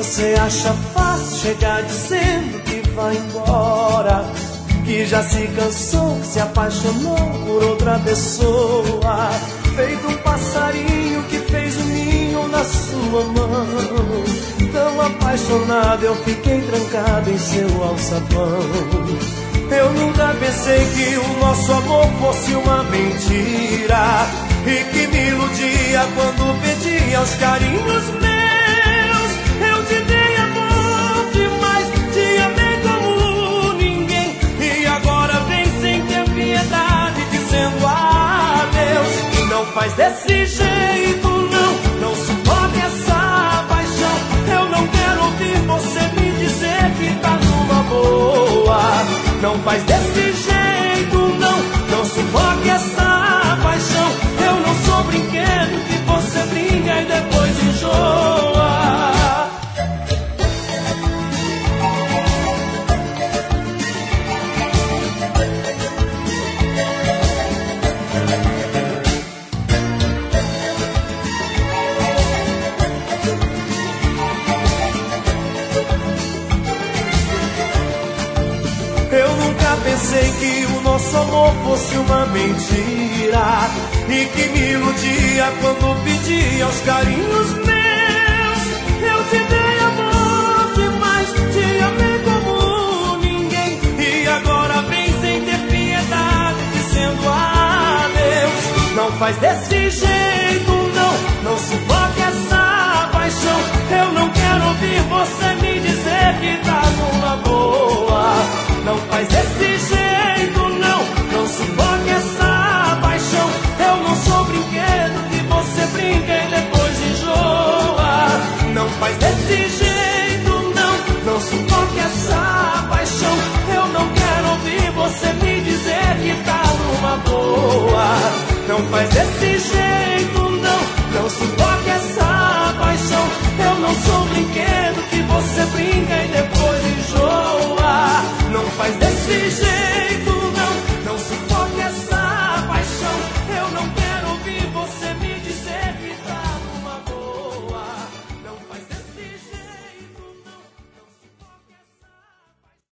Você acha fácil chegar dizendo que vai embora, que já se cansou, que se apaixonou por outra pessoa, feito um passarinho que fez um ninho na sua mão. Tão apaixonado eu fiquei trancado em seu alçapão. Eu nunca pensei que o nosso amor fosse uma mentira, e que me iludia quando pedia os carinhos meus. Eu te dei amor demais, te amei como ninguém, e agora vem sem ter piedade dizendo adeus. Não faz desse jeito não, não suporte essa paixão. Eu não quero ouvir você me dizer que tá numa boa. Não faz desse jeito não, não suporte essa paixão. Eu não sou brinquedo que você brinca e depois enjoa. Eu nunca pensei que o nosso amor fosse uma mentira, e que me iludia quando pedia os carinhos meus. Eu te dei amor demais, te amei como ninguém, e agora vem sem ter piedade dizendo adeus. Não faz desse jeito não, não suporte essa paixão. Eu não quero ouvir você me dizer que tá numa boa. Não faz desse jeito não, não suporte essa paixão. Eu não sou brinquedo que você brinca e depois enjoa. Não faz desse jeito não, não suporte essa paixão. Eu não quero ouvir você me dizer que tá numa boa. Não faz desse jeito não, não suporte essa paixão. Eu não sou brinquedo que você brinca e depois enjoa. Não faz desse jeito